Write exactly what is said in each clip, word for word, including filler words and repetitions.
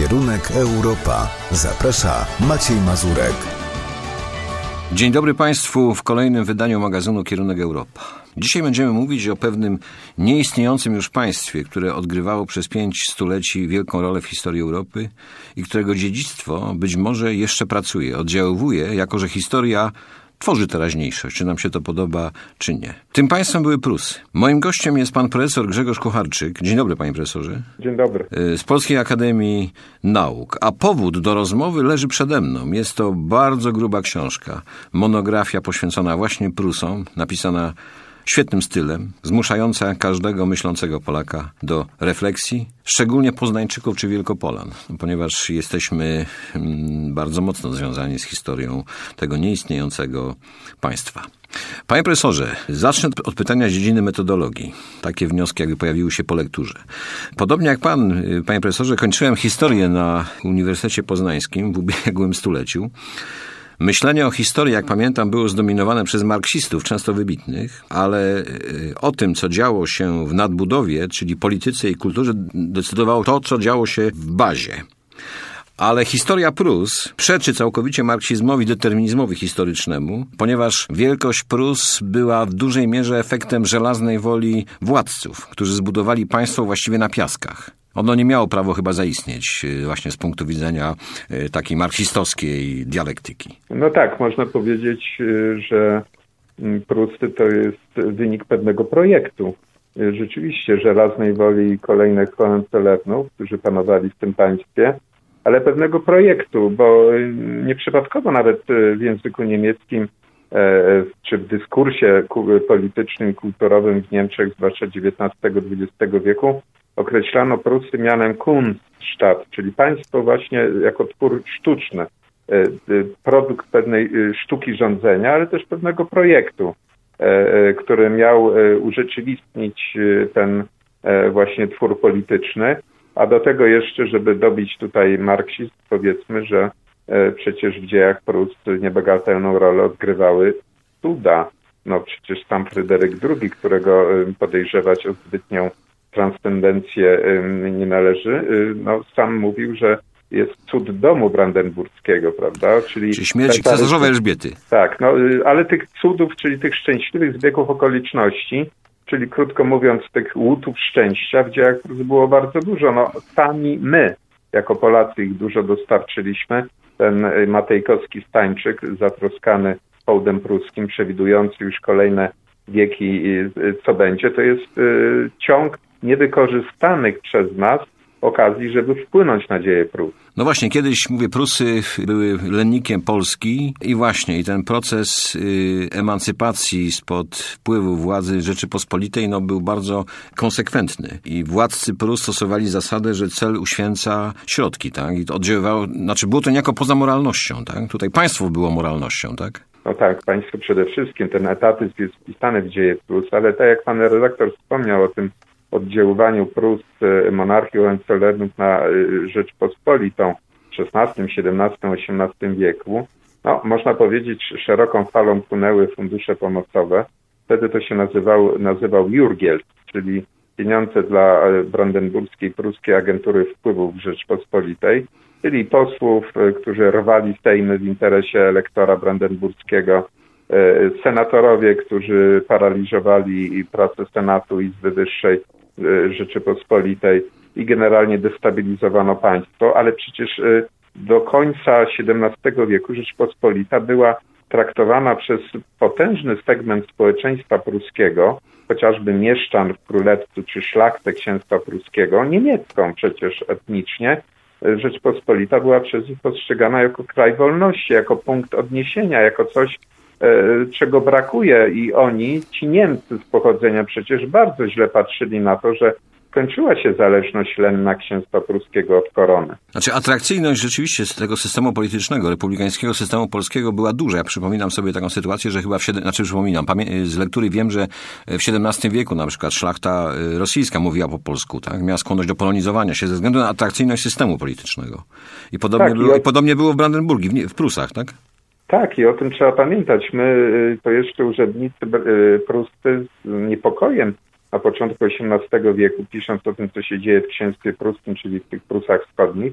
Kierunek Europa. Zaprasza Maciej Mazurek. Dzień dobry Państwu w kolejnym wydaniu magazynu Kierunek Europa. Dzisiaj będziemy mówić o pewnym nieistniejącym już państwie, które odgrywało przez pięć stuleci wielką rolę w historii Europy i którego dziedzictwo być może jeszcze pracuje, oddziaływuje, jako że historia tworzy teraźniejszość, czy nam się to podoba, czy nie. Tym państwem były Prusy. Moim gościem jest pan profesor Grzegorz Kucharczyk. Dzień dobry, panie profesorze. Dzień dobry. Z Polskiej Akademii Nauk. A powód do rozmowy leży przede mną. Jest to bardzo gruba książka. Monografia poświęcona właśnie Prusom, napisana świetnym stylem, zmuszająca każdego myślącego Polaka do refleksji, szczególnie Poznańczyków czy Wielkopolan, ponieważ jesteśmy bardzo mocno związani z historią tego nieistniejącego państwa. Panie profesorze, zacznę od pytania z dziedziny metodologii. Takie wnioski jakby pojawiły się po lekturze. Podobnie jak pan, panie profesorze, kończyłem historię na Uniwersytecie Poznańskim w ubiegłym stuleciu. Myślenie o historii, jak pamiętam, było zdominowane przez marksistów, często wybitnych, ale o tym, co działo się w nadbudowie, czyli polityce i kulturze, decydowało to, co działo się w bazie. Ale historia Prus przeczy całkowicie marksizmowi, determinizmowi historycznemu, ponieważ wielkość Prus była w dużej mierze efektem żelaznej woli władców, którzy zbudowali państwo właściwie na piaskach. Ono nie miało prawo chyba zaistnieć właśnie z punktu widzenia takiej marksistowskiej dialektyki. No tak, można powiedzieć, że Prusy to jest wynik pewnego projektu. Rzeczywiście żelaznej woli kolejnych Hohenzollernów, którzy panowali w tym państwie, ale pewnego projektu, bo nieprzypadkowo nawet w języku niemieckim czy w dyskursie politycznym i kulturowym w Niemczech, zwłaszcza dziewiętnastego dwudziestego wieku, określano Prusy mianem Kunststadt, czyli państwo właśnie jako twór sztuczny, produkt pewnej sztuki rządzenia, ale też pewnego projektu, który miał urzeczywistnić ten właśnie twór polityczny, a do tego jeszcze, żeby dobić tutaj marksizm, powiedzmy, że przecież w dziejach Prus niebagatelną rolę odgrywały cuda. No przecież sam Fryderyk drugi, którego podejrzewać o zbytnią transcendencję nie należy, no sam mówił, że jest cud domu brandenburskiego, prawda? Czyli, czyli śmierci cesarzowej Elżbiety. Tak, no ale tych cudów, czyli tych szczęśliwych zbiegów okoliczności, czyli krótko mówiąc tych łutów szczęścia w dziejach Prus było bardzo dużo. No sami my, jako Polacy, ich dużo dostarczyliśmy. Ten Matejkowski Stańczyk, zatroskany hołdem pruskim, przewidujący już kolejne wieki, co będzie, to jest ciąg niewykorzystanych przez nas okazji, żeby wpłynąć na dzieje Prus. No właśnie, kiedyś, mówię, Prusy były lennikiem Polski i właśnie i ten proces y, emancypacji spod wpływu władzy Rzeczypospolitej no, był bardzo konsekwentny. I władcy Prus stosowali zasadę, że cel uświęca środki, tak? I to oddziaływało, znaczy było to niejako poza moralnością, tak? Tutaj państwo było moralnością, tak? No tak, państwo przede wszystkim, ten etatyzm jest wpisany w dzieje Prus, ale tak jak pan redaktor wspomniał o tym oddziaływaniu Prus, monarchii Hohenzollernów na Rzeczpospolitą w szesnastym, siedemnastym, osiemnastym wieku, no można powiedzieć, szeroką falą płynęły fundusze pomocowe. Wtedy to się nazywał, nazywał Jurgield, czyli pieniądze dla brandenburskiej, pruskiej agentury wpływów w Rzeczpospolitej, czyli posłów, którzy rwali sejmy w interesie elektora brandenburskiego, senatorowie, którzy paraliżowali pracę Senatu i Izby Wyższej Rzeczypospolitej i generalnie destabilizowano państwo, ale przecież do końca siedemnastego wieku Rzeczpospolita była traktowana przez potężny segment społeczeństwa pruskiego, chociażby mieszczan w królewcu czy szlachtę księstwa pruskiego, niemiecką przecież etnicznie. Rzeczpospolita była przez nich postrzegana jako kraj wolności, jako punkt odniesienia, jako coś, czego brakuje i oni, ci Niemcy z pochodzenia przecież bardzo źle patrzyli na to, że kończyła się zależność lenna księstwa pruskiego od korony. Znaczy atrakcyjność rzeczywiście z tego systemu politycznego, republikańskiego systemu polskiego była duża. Ja przypominam sobie taką sytuację, że chyba w siedem... znaczy przypominam, pamię... z lektury wiem, że w siedemnastym wieku na przykład szlachta rosyjska mówiła po polsku, tak? Miała skłonność do polonizowania się ze względu na atrakcyjność systemu politycznego. I podobnie, tak, było... I, o... I podobnie było w Brandenburgii, w, nie... w Prusach, tak? Tak, i o tym trzeba pamiętać. My, to jeszcze urzędnicy pruscy z niepokojem na początku osiemnastego wieku, pisząc o tym, co się dzieje w księstwie pruskim, czyli w tych Prusach wschodnich,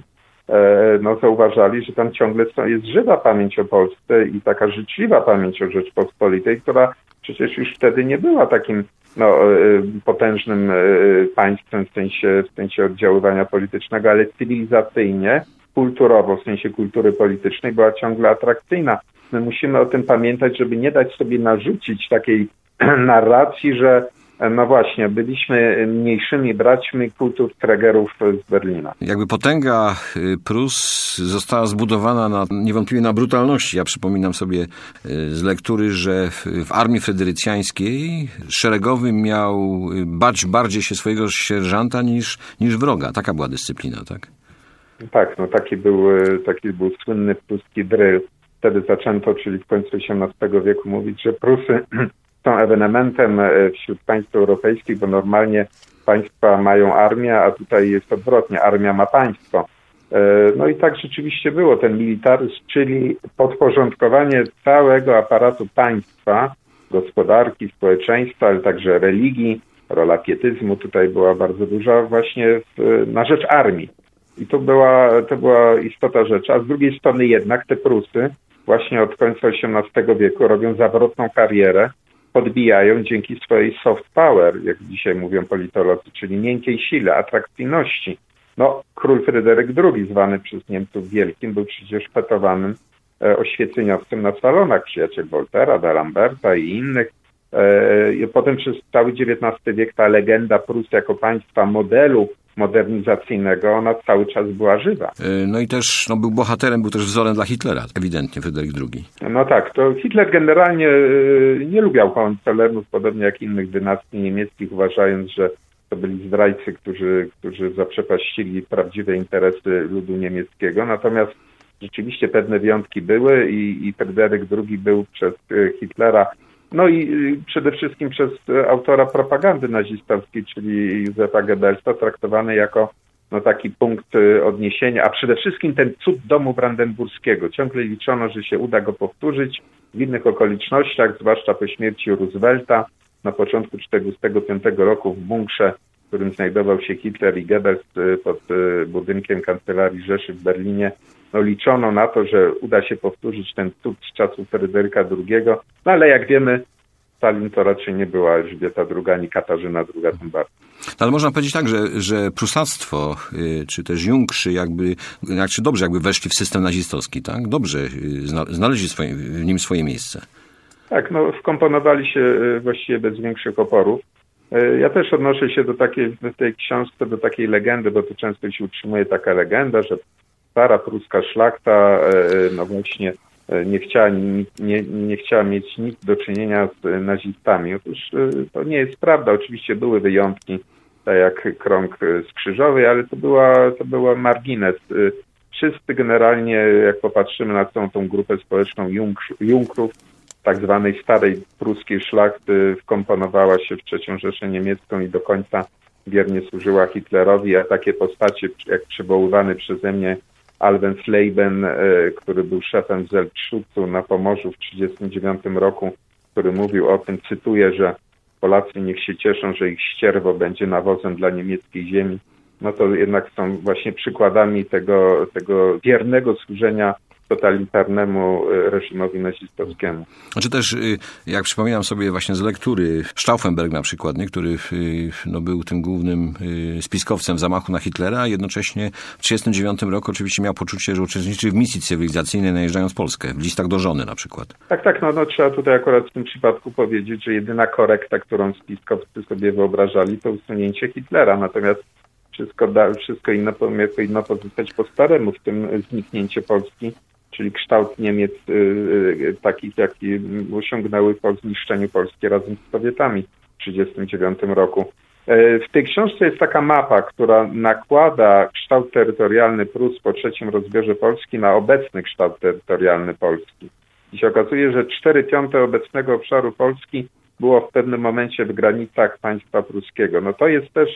no zauważali, że tam ciągle jest żywa pamięć o Polsce i taka życzliwa pamięć o Rzeczpospolitej, która przecież już wtedy nie była takim no, potężnym państwem w sensie, w sensie oddziaływania politycznego, ale cywilizacyjnie, kulturowo, w sensie kultury politycznej była ciągle atrakcyjna. My musimy o tym pamiętać, żeby nie dać sobie narzucić takiej narracji, że no właśnie, byliśmy mniejszymi braćmi Kulturträgerów z Berlina. Jakby potęga Prus została zbudowana na, niewątpliwie na brutalności. Ja przypominam sobie z lektury, że w armii frederycjańskiej szeregowy miał bać bardziej się swojego sierżanta niż, niż wroga. Taka była dyscyplina, tak? Tak, no taki był, taki był słynny pruski dryl. Wtedy zaczęto, czyli w końcu osiemnastego wieku mówić, że Prusy są ewenementem wśród państw europejskich, bo normalnie państwa mają armię, a tutaj jest odwrotnie, armia ma państwo. No i tak rzeczywiście było, ten militaryzm, czyli podporządkowanie całego aparatu państwa, gospodarki, społeczeństwa, ale także religii, rola pietyzmu tutaj była bardzo duża właśnie w, na rzecz armii. I to była, to była istota rzeczy, a z drugiej strony jednak te Prusy właśnie od końca osiemnastego wieku robią zawrotną karierę, podbijają dzięki swojej soft power, jak dzisiaj mówią politolodzy, czyli miękkiej sile, atrakcyjności. No, król Fryderyk drugi, zwany przez Niemców wielkim, był przecież fetowanym e, oświeceniowcem na salonach, przyjaciel Woltera, D'Alemberta i innych. E, potem przez cały dziewiętnasty wiek ta legenda Prus jako państwa modelu modernizacyjnego, ona cały czas była żywa. No i też no, był bohaterem, był też wzorem dla Hitlera, ewidentnie, Fryderyk drugi. No tak, to Hitler generalnie y, nie lubiał Hohenzollernów, podobnie jak innych dynastii niemieckich, uważając, że to byli zdrajcy, którzy, którzy zaprzepaścili prawdziwe interesy ludu niemieckiego. Natomiast rzeczywiście pewne wyjątki były i, i Fryderyk drugi był przez y, Hitlera, no i przede wszystkim przez autora propagandy nazistowskiej, czyli Józefa Goebbelsa, traktowany jako no, taki punkt odniesienia, a przede wszystkim ten cud domu brandenburskiego. Ciągle liczono, że się uda go powtórzyć w innych okolicznościach, zwłaszcza po śmierci Roosevelta na początku czterdziestego piątego roku w bunkrze, w którym znajdował się Hitler i Goebbels pod budynkiem Kancelarii Rzeszy w Berlinie. No, liczono na to, że uda się powtórzyć ten cud z czasów Fryderyka drugiego, no ale jak wiemy, Stalin to raczej nie była Elżbieta druga, ani Katarzyna druga tym bardziej. Ale można powiedzieć tak, że, że prusactwo, czy też Junkrzy jakby, czy dobrze jakby weszli w system nazistowski, tak? Dobrze znaleźli swoje, w nim swoje miejsce. Tak, no wkomponowali się właściwie bez większych oporów. Ja też odnoszę się do takiej, w tej książce do takiej legendy, bo tu często się utrzymuje taka legenda, że stara pruska szlachta, no właśnie, nie chciała, nie, nie chciała mieć nic do czynienia z nazistami. Otóż to nie jest prawda. Oczywiście były wyjątki, tak jak krąg skrzyżowy, ale to była, to była margines. Wszyscy generalnie, jak popatrzymy na całą tą grupę społeczną Junkrów, tak zwanej starej pruskiej szlachty, wkomponowała się w trzecią Rzeszę Niemiecką i do końca wiernie służyła Hitlerowi, a takie postacie, jak przywoływany przeze mnie Alvensleben, który był szefem Zeltschutzu na Pomorzu w tysiąc dziewięćset trzydziestym dziewiątym roku, który mówił o tym, cytuję, że Polacy niech się cieszą, że ich ścierwo będzie nawozem dla niemieckiej ziemi. No to jednak są właśnie przykładami tego, tego wiernego służenia totalitarnemu reżimowi nazistowskiemu. Znaczy też, jak przypominam sobie właśnie z lektury, Stauffenberg na przykład, nie, który no, był tym głównym spiskowcem w zamachu na Hitlera, a jednocześnie w tysiąc dziewięćset trzydziestym dziewiątym roku oczywiście miał poczucie, że uczestniczy w misji cywilizacyjnej, najeżdżając Polskę, w listach do żony na przykład. Tak, tak, no, no trzeba tutaj akurat w tym przypadku powiedzieć, że jedyna korekta, którą spiskowcy sobie wyobrażali, to usunięcie Hitlera, natomiast wszystko, da, wszystko inne powinno pozostać po staremu, w tym zniknięcie Polski, czyli kształt Niemiec y, y, takich, jaki osiągnęły po zniszczeniu Polski razem z Sowietami w tysiąc dziewięćset trzydziestym dziewiątym roku. Y, w tej książce jest taka mapa, która nakłada kształt terytorialny Prus po trzecim rozbiorze Polski na obecny kształt terytorialny Polski. I się okazuje, że cztery piąte obecnego obszaru Polski było w pewnym momencie w granicach państwa pruskiego. No to jest też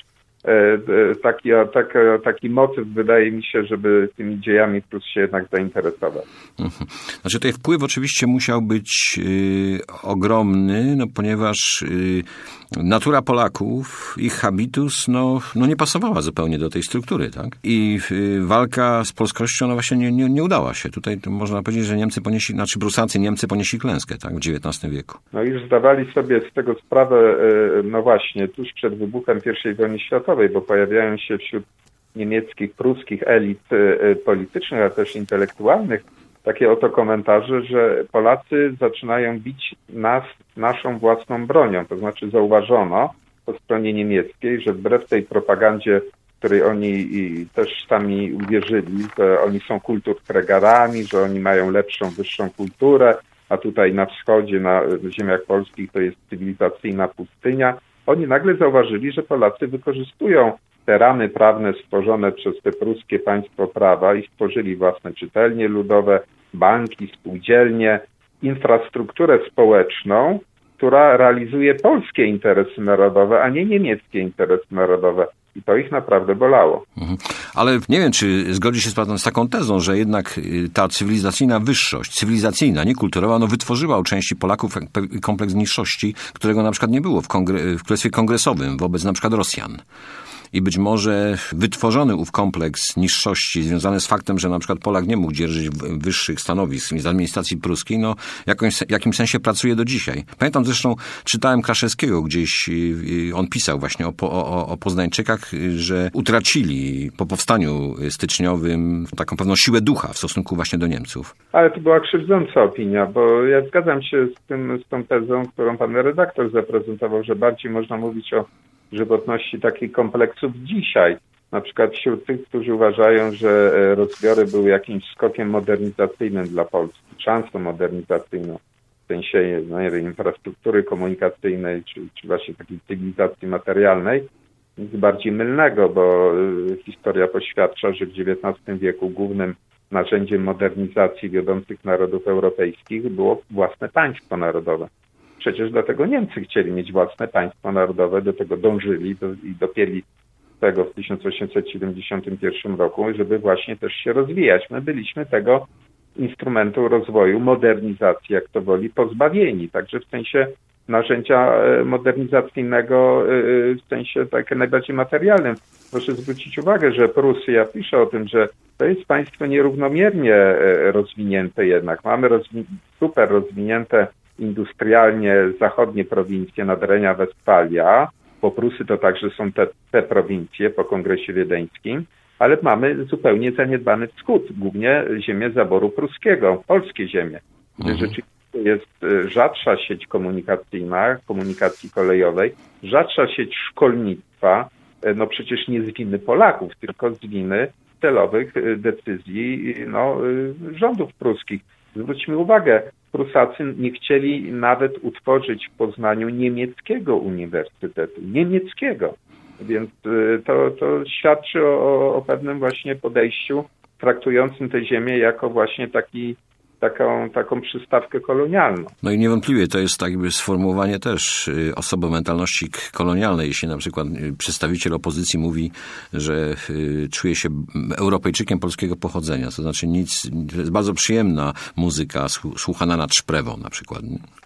taki, taki, taki motyw wydaje mi się, żeby tymi dziejami Prus się jednak zainteresować. Mhm. Znaczy ten wpływ oczywiście musiał być y, ogromny, no ponieważ y, natura Polaków, ich habitus, no, no nie pasowała zupełnie do tej struktury, tak? I y, walka z polskością, no właśnie nie, nie, nie udała się. Tutaj można powiedzieć, że Niemcy ponieśli, znaczy Prusacy, Niemcy ponieśli klęskę, tak? W dziewiętnastym wieku. No już zdawali sobie z tego sprawę, no właśnie, tuż przed wybuchem pierwszej wojny światowej, bo pojawiają się wśród niemieckich, pruskich elit politycznych, a też intelektualnych takie oto komentarze, że Polacy zaczynają bić nas naszą własną bronią. To znaczy zauważono po stronie niemieckiej, że wbrew tej propagandzie, której oni też sami uwierzyli, że oni są kulturträgerami, że oni mają lepszą, wyższą kulturę, a tutaj na wschodzie, na ziemiach polskich to jest cywilizacyjna pustynia. Oni nagle zauważyli, że Polacy wykorzystują te ramy prawne stworzone przez te pruskie państwo prawa i stworzyli własne czytelnie ludowe, banki, spółdzielnie, infrastrukturę społeczną, która realizuje polskie interesy narodowe, a nie niemieckie interesy narodowe. I to ich naprawdę bolało. Mhm. Ale nie wiem, czy zgodzi się z panem z taką tezą, że jednak ta cywilizacyjna wyższość, cywilizacyjna, nie kulturowa, no wytworzyła u części Polaków kompleks niższości, którego na przykład nie było w, kongre- w Królestwie Kongresowym wobec na przykład Rosjan. I być może wytworzony ów kompleks niższości związany z faktem, że na przykład Polak nie mógł dzierżyć wyższych stanowisk z administracji pruskiej, no jakimś, w jakimś sensie pracuje do dzisiaj. Pamiętam zresztą, czytałem Kraszewskiego gdzieś, on pisał właśnie o, o, o Poznańczykach, że utracili po powstaniu styczniowym taką pewną siłę ducha w stosunku właśnie do Niemców. Ale to była krzywdząca opinia, bo ja zgadzam się z tym, z tą tezą, którą pan redaktor zaprezentował, że bardziej można mówić o żywotności takich kompleksów dzisiaj. Na przykład wśród tych, którzy uważają, że rozbiory były jakimś skokiem modernizacyjnym dla Polski, szansą modernizacyjną, w sensie, no nie wiem, infrastruktury komunikacyjnej, czy, czy właśnie takiej cywilizacji materialnej, nic bardziej mylnego, bo historia poświadcza, że w dziewiętnastym wieku głównym narzędziem modernizacji wiodących narodów europejskich było własne państwo narodowe. Przecież dlatego Niemcy chcieli mieć własne państwo narodowe, do tego dążyli do, i dopięli tego w tysiąc osiemset siedemdziesiątym pierwszym roku, żeby właśnie też się rozwijać. My byliśmy tego instrumentu rozwoju, modernizacji, jak to woli, pozbawieni. Także w sensie narzędzia modernizacyjnego, w sensie takie najbardziej materialnym. Proszę zwrócić uwagę, że Prusy, ja piszę o tym, że to jest państwo nierównomiernie rozwinięte jednak. Mamy rozwi- super rozwinięte industrialnie zachodnie prowincje Nadrenia, Westfalia, bo Prusy to także są te, te prowincje po Kongresie Wiedeńskim, ale mamy zupełnie zaniedbany wschód, głównie ziemię zaboru pruskiego, polskie ziemie, gdzie mhm. rzeczywiście jest rzadsza sieć komunikacyjna, komunikacji kolejowej, rzadsza sieć szkolnictwa, no przecież nie z winy Polaków, tylko z winy celowych decyzji no, rządów pruskich. Zwróćmy uwagę, Prusacy nie chcieli nawet utworzyć w Poznaniu niemieckiego uniwersytetu, niemieckiego. Więc to, to świadczy o, o pewnym właśnie podejściu traktującym tę ziemię jako właśnie taki, taką, taką przystawkę kolonialną. No i niewątpliwie to jest tak jakby sformułowanie też osoby mentalności kolonialnej. Jeśli na przykład przedstawiciel opozycji mówi, że czuje się Europejczykiem polskiego pochodzenia, to znaczy nic, to jest bardzo przyjemna muzyka słuchana nad Szprewą na przykład.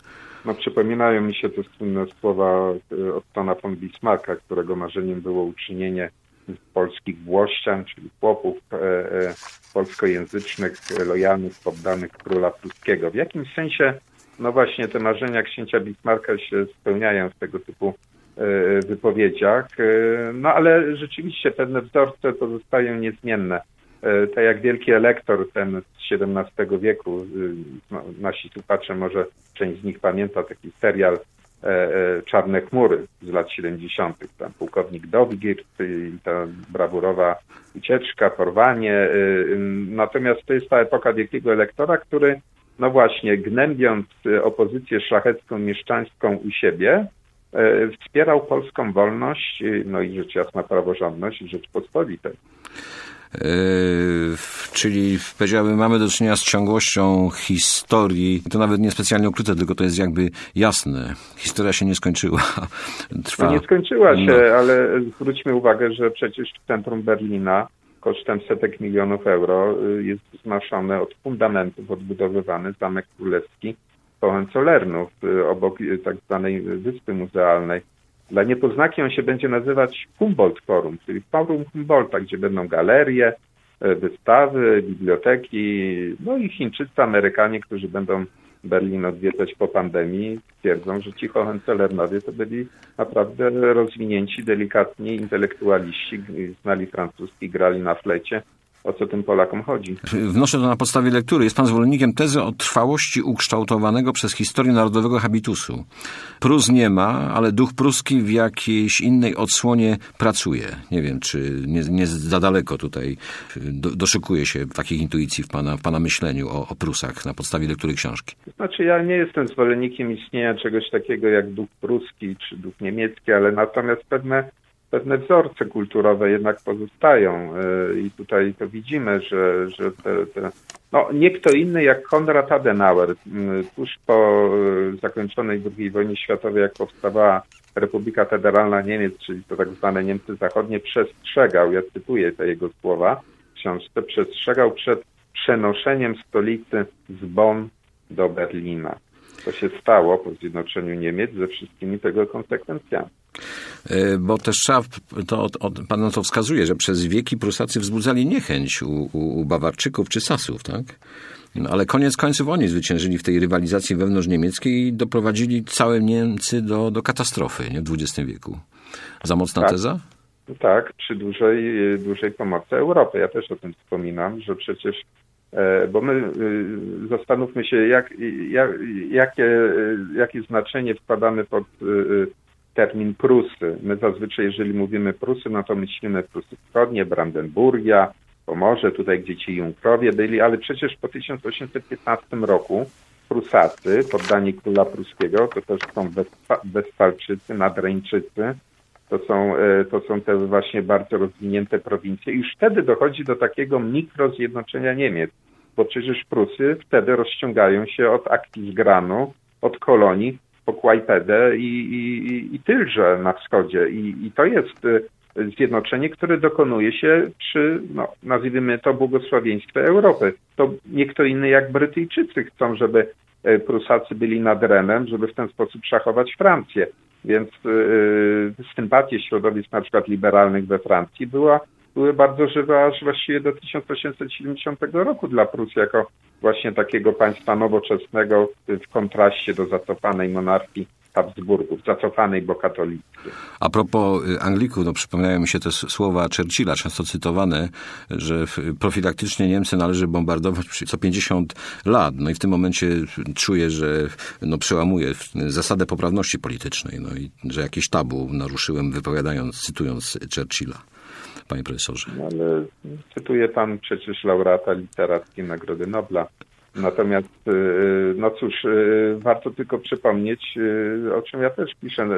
No przypominają mi się te słynne słowa Ottona von Bismarcka, którego marzeniem było uczynienie polskich włościan, czyli chłopów e, e, polskojęzycznych, lojalnych, poddanych króla pruskiego. W jakimś sensie, no właśnie te marzenia księcia Bismarcka się spełniają w tego typu e, wypowiedziach, e, no ale rzeczywiście pewne wzorce pozostają niezmienne. E, tak jak wielki elektor ten z siedemnastego wieku, e, no, nasi słuchacze może część z nich pamięta taki serial Czarne chmury z lat siedemdziesiątych. Tam pułkownik Dowgir i ta brawurowa ucieczka, porwanie. Natomiast to jest ta epoka wielkiego elektora, który, no właśnie, gnębiąc opozycję szlachecką, mieszczańską u siebie, wspierał polską wolność, no i rzecz jasna praworządność Rzeczpospolitej. Yy, czyli powiedziałbym, mamy do czynienia z ciągłością historii. To nawet nie specjalnie ukryte, tylko to jest jakby jasne. Historia się nie skończyła. Trwa. No nie skończyła się, no. Ale zwróćmy uwagę, że przecież w centrum Berlina kosztem setek milionów euro jest wznoszony od fundamentów odbudowywany Zamek Królewski Hohenzollernów obok tak zwanej Wyspy Muzealnej. Dla niepoznaki on się będzie nazywać Humboldt Forum, czyli Forum Humboldta, gdzie będą galerie, wystawy, biblioteki, no i Chińczycy, Amerykanie, którzy będą Berlin odwiedzać po pandemii, twierdzą, że ci Hohenzollernowie to byli naprawdę rozwinięci, delikatni intelektualiści, znali francuski, grali na flecie. O co tym Polakom chodzi? Wnoszę to na podstawie lektury. Jest pan zwolennikiem tezy o trwałości ukształtowanego przez historię narodowego habitusu. Prus nie ma, ale duch pruski w jakiejś innej odsłonie pracuje. Nie wiem, czy nie, nie za daleko tutaj do, doszukuje się takich intuicji w pana, w pana myśleniu o, o Prusach na podstawie lektury książki. Znaczy ja nie jestem zwolennikiem istnienia czegoś takiego jak duch pruski czy duch niemiecki, ale natomiast pewne Pewne wzorce kulturowe jednak pozostają i tutaj to widzimy, że, że te, te, no, nie kto inny jak Konrad Adenauer tuż po zakończonej drugiej wojnie światowej, jak powstawała Republika Federalna Niemiec, czyli to tak zwane Niemcy Zachodnie, przestrzegał, ja cytuję te jego słowa w książce, przestrzegał przed przenoszeniem stolicy z Bonn do Berlina. To się stało po zjednoczeniu Niemiec ze wszystkimi tego konsekwencjami. Bo też trzeba, to, to, pan na to wskazuje, że przez wieki Prusacy wzbudzali niechęć u, u, u Bawarczyków czy Sasów, tak? No, ale koniec końców oni zwyciężyli w tej rywalizacji wewnątrzniemieckiej i doprowadzili całe Niemcy do, do katastrofy, nie, w dwudziestym wieku. Za mocna tak. teza? Tak, przy dużej, dużej pomocy Europy. Ja też o tym wspominam, że przecież bo my zastanówmy się, jak, jak, jakie, jakie znaczenie wkładamy pod termin Prusy. My zazwyczaj, jeżeli mówimy Prusy, no to myślimy Prusy Wschodnie, Brandenburgia, Pomorze, tutaj gdzie ci Junkrowie byli, ale przecież po tysiąc osiemset piętnastym roku Prusacy, poddani króla pruskiego, to też są Westfalczycy, Nadreńczycy, to są, to są te właśnie bardzo rozwinięte prowincje. I już wtedy dochodzi do takiego mikrozjednoczenia Niemiec, bo przecież Prusy wtedy rozciągają się od Aktisgranu, od Kolonii po Kłajpedę i, i, i Tylże na wschodzie. I, I to jest zjednoczenie, które dokonuje się przy, no, nazwijmy to, błogosławieństwie Europy. To nie kto inny jak Brytyjczycy chcą, żeby Prusacy byli nad Renem, żeby w ten sposób szachować Francję. Więc yy, sympatie środowisk na przykład liberalnych we Francji była, były bardzo żywe aż właściwie do tysiąc osiemset siedemdziesiątego roku dla Prus jako właśnie takiego państwa nowoczesnego w kontraście do zacofanej monarchii Habsburgów, zacofanej, bo katolickiej. A propos Anglików, no przypominają mi się te słowa Churchilla, często cytowane, że profilaktycznie Niemcy należy bombardować co pięćdziesiąt lat. No i w tym momencie czuję, że no przełamuję zasadę poprawności politycznej, no i że jakieś tabu naruszyłem, wypowiadając, cytując Churchilla. Panie profesorze. No, ale cytuje pan przecież laureata literackiej Nagrody Nobla. Natomiast, no cóż, warto tylko przypomnieć, o czym ja też piszę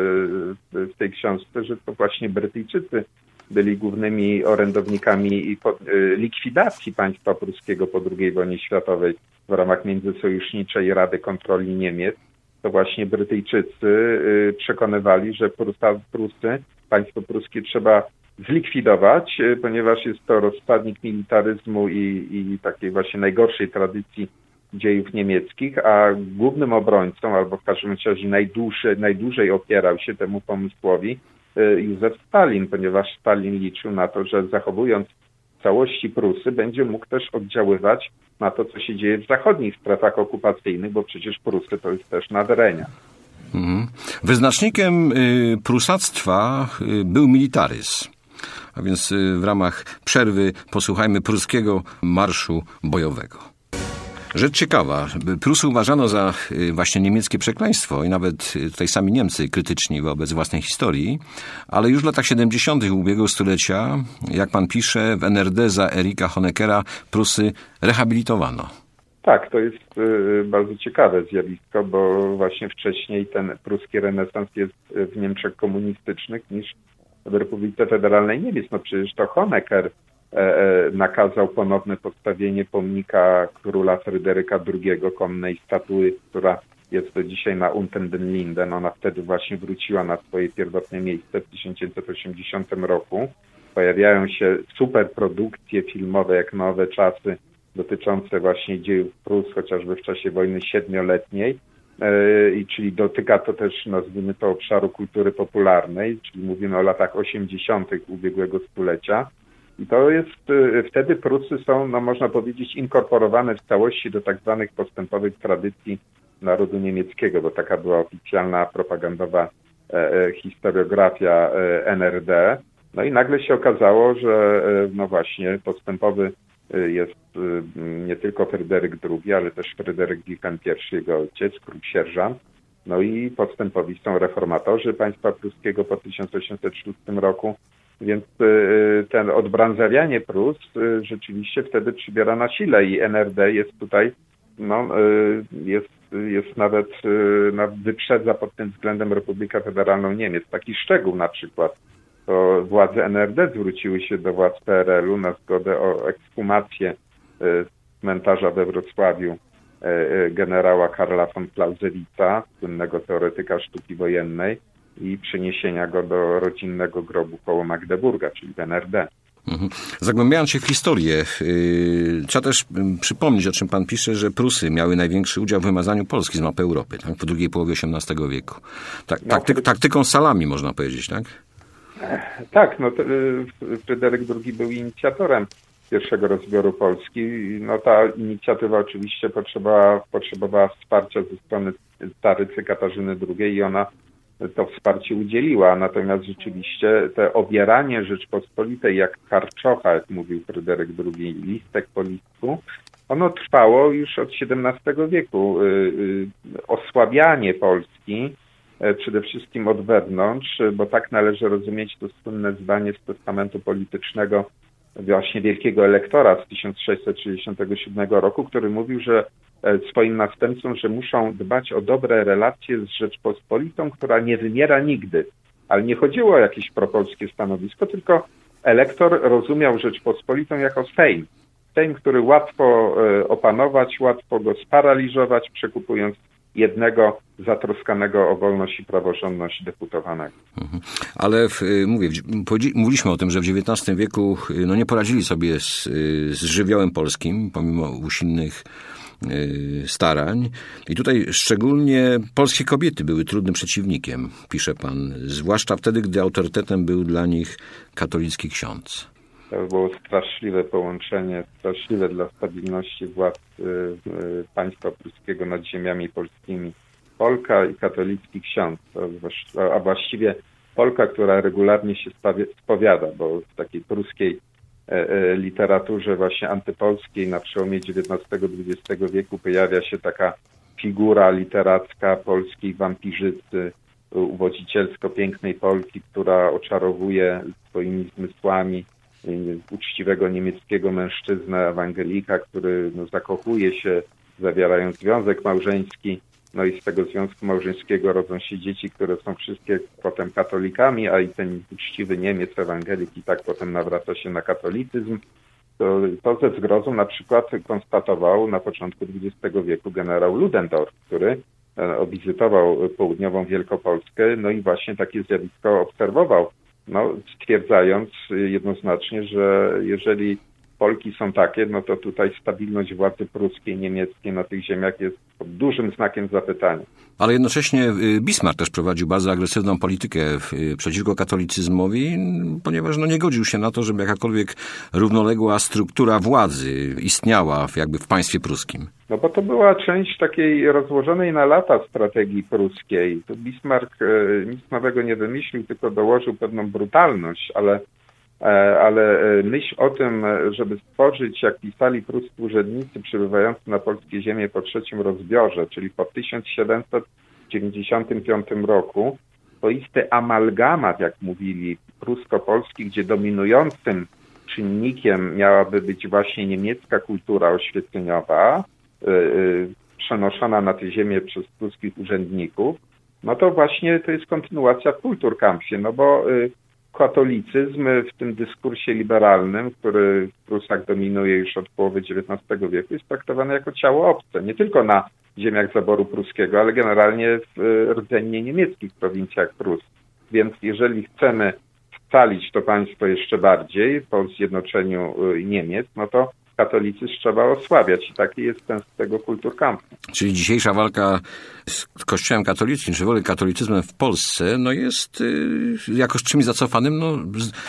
w tej książce, że to właśnie Brytyjczycy byli głównymi orędownikami i likwidacji państwa pruskiego po drugiej wojnie światowej w ramach Międzysojuszniczej Rady Kontroli Niemiec. To właśnie Brytyjczycy przekonywali, że Prusa, Prusy, państwo pruskie trzeba zlikwidować, ponieważ jest to rozsadnik militaryzmu i, i takiej właśnie najgorszej tradycji dziejów niemieckich, a głównym obrońcą, albo w każdym razie najdłużej, najdłużej opierał się temu pomysłowi Józef Stalin, ponieważ Stalin liczył na to, że zachowując całości Prusy będzie mógł też oddziaływać na to, co się dzieje w zachodnich strefach okupacyjnych, bo przecież Prusy to jest też nadrenia. Mhm. Wyznacznikiem y, prusactwa y, był militaryzm. A więc y, w ramach przerwy posłuchajmy pruskiego marszu bojowego. Rzecz ciekawa, Prusy uważano za właśnie niemieckie przekleństwo i nawet tutaj sami Niemcy krytyczni wobec własnej historii, ale już w latach siedemdziesiątych ubiegłego stulecia, jak pan pisze, w N R D za Erika Honeckera Prusy rehabilitowano. Tak, to jest y, bardzo ciekawe zjawisko, bo właśnie wcześniej ten pruski renesans jest w Niemczech komunistycznych niż w Republice Federalnej Niemiec. No przecież to Honecker e, e, nakazał ponowne postawienie pomnika króla Fryderyka drugiego, konnej statuły, która jest do dzisiaj na Unten den Linden. Ona wtedy właśnie wróciła na swoje pierwotne miejsce w tysiąc dziewięćset osiemdziesiątym roku. Pojawiają się superprodukcje filmowe jak Nowe Czasy, dotyczące właśnie dziejów Prus, chociażby w czasie wojny siedmioletniej, yy, czyli dotyka to też, nazwijmy to, obszaru kultury popularnej, czyli mówimy o latach osiemdziesiątych ubiegłego stulecia. I to jest, yy, wtedy Prusy są, no można powiedzieć, inkorporowane w całości do tak zwanych postępowych tradycji narodu niemieckiego, bo taka była oficjalna propagandowa e, historiografia e, N R D. No i nagle się okazało, że e, no właśnie postępowy jest nie tylko Fryderyk drugi, ale też Fryderyk Wilhelm pierwszy, jego ojciec, król sierżant. No i postępowi są reformatorzy państwa pruskiego po tysiąc osiemset szóstym roku, więc ten odbranżawianie Prus rzeczywiście wtedy przybiera na sile i N R D jest tutaj, no, jest, jest nawet, wyprzedza pod tym względem Republikę Federalną Niemiec. Taki szczegół na przykład, to władze N R D zwróciły się do władz P R L u na zgodę o ekshumację cmentarza we Wrocławiu generała Karla von Clausewitza, słynnego teoretyka sztuki wojennej, i przeniesienia go do rodzinnego grobu koło Magdeburga, czyli w N R D. Mhm. Zagłębiając się w historię, yy, trzeba też przypomnieć, o czym pan pisze, że Prusy miały największy udział w wymazaniu Polski z mapy Europy, tak? W drugiej połowie osiemnastego wieku. Tak, no, takty, taktyką salami, można powiedzieć, tak? Tak, no to, Fryderyk drugi był inicjatorem pierwszego rozbioru Polski. No ta inicjatywa oczywiście potrzebowała, potrzebowała wsparcia ze strony carycy Katarzyny drugiej i ona to wsparcie udzieliła. Natomiast rzeczywiście te obieranie Rzeczpospolitej jak karczocha, jak mówił Fryderyk drugi, listek po listku, ono trwało już od siedemnastego wieku. Osłabianie Polski przede wszystkim od wewnątrz, bo tak należy rozumieć to słynne zdanie z testamentu politycznego właśnie wielkiego elektora z tysiąc sześćset sześćdziesiątego siódmego roku, który mówił, że swoim następcom, że muszą dbać o dobre relacje z Rzeczpospolitą, która nie wymiera nigdy. Ale nie chodziło o jakieś propolskie stanowisko, tylko elektor rozumiał Rzeczpospolitą jako Sejm. Sejm, który łatwo opanować, łatwo go sparaliżować, przekupując jednego zatroskanego o wolność i praworządność deputowanego. Mhm. Ale w, mówię, mówiliśmy o tym, że w dziewiętnastym wieku no, nie poradzili sobie z, z żywiołem polskim, pomimo usilnych starań. I tutaj szczególnie polskie kobiety były trudnym przeciwnikiem, pisze pan, zwłaszcza wtedy, gdy autorytetem był dla nich katolicki ksiądz. To było straszliwe połączenie, straszliwe dla stabilności władz y, y, państwa pruskiego nad ziemiami polskimi. Polka i katolicki ksiądz, a właściwie Polka, która regularnie się spowiada, bo w takiej pruskiej e, e, literaturze właśnie antypolskiej na przełomie dziewiętnastego dwudziestego wieku pojawia się taka figura literacka polskiej wampirzycy, uwodzicielsko pięknej Polki, która oczarowuje swoimi zmysłami uczciwego niemieckiego mężczyznę, ewangelika, który no, zakochuje się, zawierając związek małżeński, no i z tego związku małżeńskiego rodzą się dzieci, które są wszystkie potem katolikami, a i ten uczciwy Niemiec, ewangelik i tak potem nawraca się na katolicyzm. To, to ze zgrozą na przykład konstatował na początku dwudziestego wieku generał Ludendorff, który obizytował południową Wielkopolskę, no i właśnie takie zjawisko obserwował, no, stwierdzając jednoznacznie, że jeżeli Polki są takie, no to tutaj stabilność władzy pruskiej, niemieckiej na tych ziemiach jest pod dużym znakiem zapytania. Ale jednocześnie Bismarck też prowadził bardzo agresywną politykę przeciwko katolicyzmowi, ponieważ no, nie godził się na to, żeby jakakolwiek równoległa struktura władzy istniała jakby w państwie pruskim. No bo to była część takiej rozłożonej na lata strategii pruskiej. To Bismarck nic nowego nie wymyślił, tylko dołożył pewną brutalność, ale ale myśl o tym, żeby stworzyć, jak pisali pruscy urzędnicy przybywający na polskie ziemię po trzecim rozbiorze, czyli po tysiąc siedemset dziewięćdziesiątym piątym roku, swoisty amalgamat, jak mówili, prusko-polski, gdzie dominującym czynnikiem miałaby być właśnie niemiecka kultura oświeceniowa, przenoszona na tę ziemię przez pruskich urzędników, no to właśnie to jest kontynuacja w Kulturkampfie, no bo katolicyzm w tym dyskursie liberalnym, który w Prusach dominuje już od połowy dziewiętnastego wieku, jest traktowany jako ciało obce, nie tylko na ziemiach zaboru pruskiego, ale generalnie w rdzennie niemieckich prowincjach Prus. Więc jeżeli chcemy scalić to państwo jeszcze bardziej po zjednoczeniu Niemiec, no to katolicyzm trzeba osłabiać i taki jest sens tego Kulturkampfu. Czyli dzisiejsza walka z Kościołem katolickim, czy w ogóle katolicyzmem w Polsce, no jest y, jakoś czymś zacofanym, no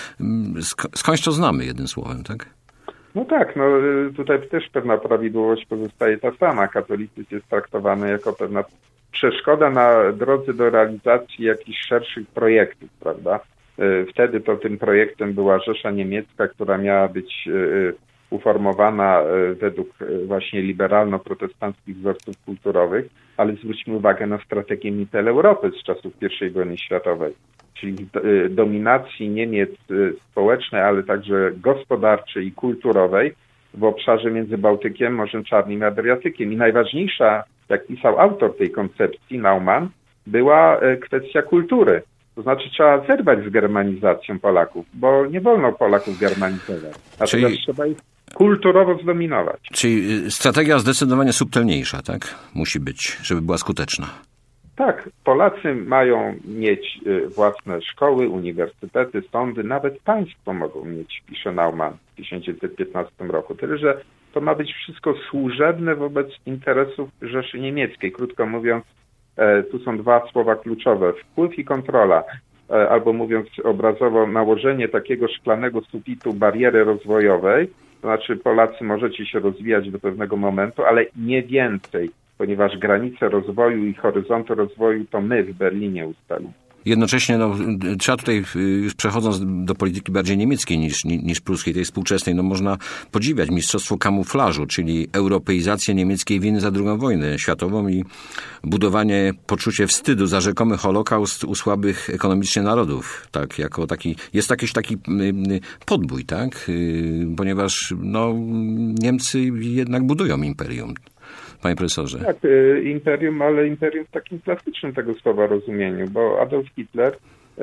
sk- skądś to znamy, jednym słowem, tak? No tak, no tutaj też pewna prawidłowość pozostaje ta sama. Katolicyzm jest traktowany jako pewna przeszkoda na drodze do realizacji jakichś szerszych projektów, prawda? Wtedy to tym projektem była Rzesza Niemiecka, która miała być uformowana według właśnie liberalno-protestanckich wzorców kulturowych, ale zwróćmy uwagę na strategię Mitteleuropy z czasów pierwszej wojny światowej, czyli dominacji Niemiec społecznej, ale także gospodarczej i kulturowej w obszarze między Bałtykiem, Morzem Czarnym i Adriatykiem. I najważniejsza, jak pisał autor tej koncepcji, Naumann, była kwestia kultury. To znaczy trzeba zerwać z germanizacją Polaków, bo nie wolno Polaków germanizować. Natomiast Czyli... trzeba ich kulturowo zdominować. Czyli strategia zdecydowanie subtelniejsza, tak? Musi być, żeby była skuteczna. Tak, Polacy mają mieć własne szkoły, uniwersytety, sądy, nawet państwo mogą mieć, pisze Naumann w tysiąc dziewięćset piętnastym roku. Tyle, że to ma być wszystko służebne wobec interesów Rzeszy Niemieckiej. Krótko mówiąc, tu są dwa słowa kluczowe, wpływ i kontrola, albo mówiąc obrazowo, nałożenie takiego szklanego sufitu bariery rozwojowej, to znaczy Polacy możecie się rozwijać do pewnego momentu, ale nie więcej, ponieważ granice rozwoju i horyzontu rozwoju to my w Berlinie ustalimy. Jednocześnie no, trzeba tutaj, już przechodząc do polityki bardziej niemieckiej niż, niż pruskiej, tej współczesnej, no można podziwiać mistrzostwo kamuflażu, czyli europeizację niemieckiej winy za drugą wojnę światową i budowanie poczucia wstydu za rzekomy Holokaust u słabych ekonomicznie narodów. Tak, jako taki, jest jakiś taki podbój, tak? Ponieważ no, Niemcy jednak budują imperium. Panie profesorze. Tak, imperium, ale imperium w takim klasycznym tego słowa rozumieniu, bo Adolf Hitler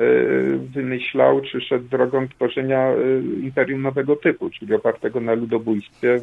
wymyślał, czy szedł drogą tworzenia imperium nowego typu, czyli opartego na ludobójstwie,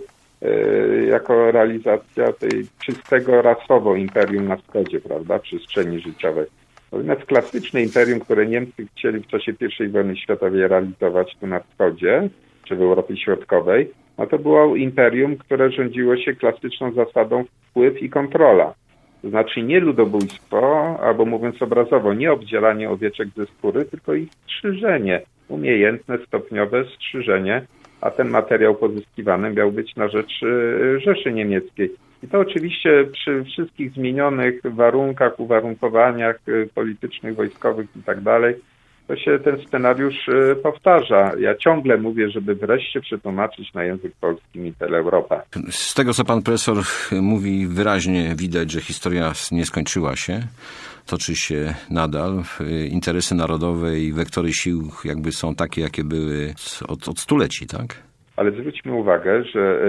jako realizacja tej czystego rasowo imperium na wschodzie, prawda, przestrzeni życiowej. Natomiast klasyczne imperium, które Niemcy chcieli w czasie pierwszej wojny światowej realizować tu na wschodzie, czy w Europie Środkowej, no to było imperium, które rządziło się klasyczną zasadą wpływ i kontrola. To znaczy nie ludobójstwo, albo mówiąc obrazowo, nie obdzielanie owieczek ze skóry, tylko ich strzyżenie, umiejętne, stopniowe strzyżenie, a ten materiał pozyskiwany miał być na rzecz Rzeszy Niemieckiej. I to oczywiście przy wszystkich zmienionych warunkach, uwarunkowaniach politycznych, wojskowych i tak dalej, to się ten scenariusz powtarza. Ja ciągle mówię, żeby wreszcie przetłumaczyć na język polski Mitteleuropa. Z tego, co pan profesor mówi, wyraźnie widać, że historia nie skończyła się. Toczy się nadal. Interesy narodowe i wektory sił jakby są takie, jakie były od, od stuleci, tak? Ale zwróćmy uwagę, że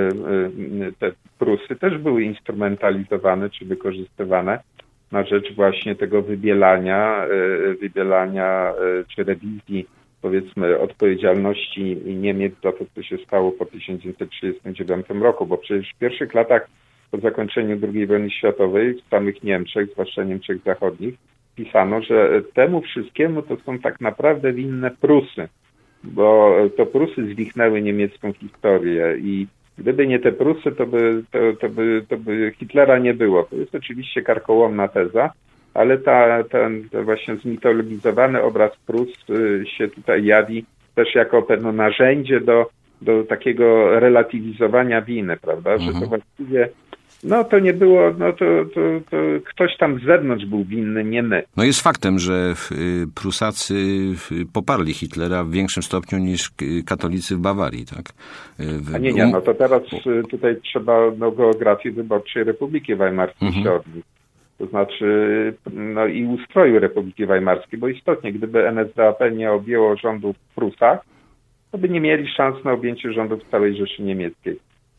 te Prusy też były instrumentalizowane czy wykorzystywane na rzecz właśnie tego wybielania, wybielania czy rewizji, powiedzmy, odpowiedzialności Niemiec za to, co się stało po tysiąc dziewięćset trzydziestym dziewiątym roku, bo przecież w pierwszych latach po zakończeniu drugiej wojny światowej w samych Niemczech, zwłaszcza Niemczech Zachodnich, pisano, że temu wszystkiemu to są tak naprawdę winne Prusy, bo to Prusy zwichnęły niemiecką historię i gdyby nie te Prusy, to by, to, to, by, to by Hitlera nie było. To jest oczywiście karkołomna teza, ale ta, ten właśnie zmitologizowany obraz Prus się tutaj jawi też jako pewne narzędzie do, do takiego relatywizowania winy, prawda? Mhm. Że to właściwie no to nie było, no to, to, to ktoś tam z zewnątrz był winny, nie my. No jest faktem, że Prusacy poparli Hitlera w większym stopniu niż katolicy w Bawarii, tak? W... A nie, nie, no to teraz tutaj trzeba do geografii wyborczej Republiki Weimarskiej mhm. się odnieść. To znaczy, no i ustroju Republiki Weimarskiej, bo istotnie, gdyby N S D A P nie objęło rządu w Prusach, to by nie mieli szans na objęcie rządu w całej Rzeszy Niemieckiej.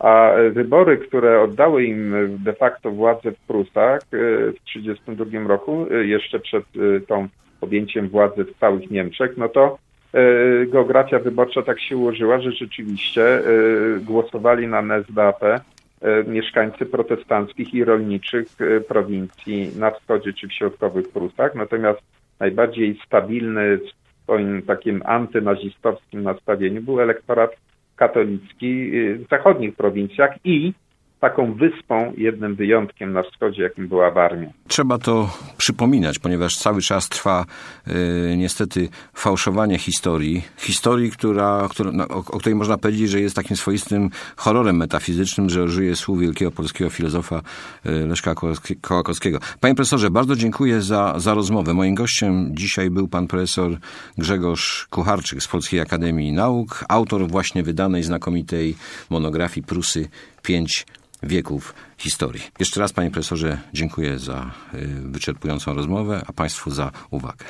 A wybory, które oddały im de facto władzę w Prusach w tysiąc dziewięćset trzydziestym drugim roku, jeszcze przed tą objęciem władzy w całych Niemczech, no to geografia wyborcza tak się ułożyła, że rzeczywiście głosowali na N S D A P mieszkańcy protestanckich i rolniczych prowincji na wschodzie czy w środkowych Prusach, natomiast najbardziej stabilny w swoim takim antynazistowskim nastawieniu był elektorat katolicki w zachodnich prowincjach i taką wyspą, jednym wyjątkiem na wschodzie, jakim była Warmia. Trzeba to przypominać, ponieważ cały czas trwa y, niestety fałszowanie historii. Historii, która, która, no, o, o której można powiedzieć, że jest takim swoistym horrorem metafizycznym, że użyje słów wielkiego polskiego filozofa y, Leszka Kołakowskiego. Panie profesorze, bardzo dziękuję za, za rozmowę. Moim gościem dzisiaj był pan profesor Grzegorz Kucharczyk z Polskiej Akademii Nauk, autor właśnie wydanej znakomitej monografii Prusy pięć wieków historii. Jeszcze raz, panie profesorze, dziękuję za wyczerpującą rozmowę, a państwu za uwagę.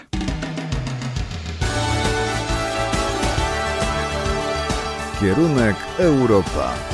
Kierunek Europa.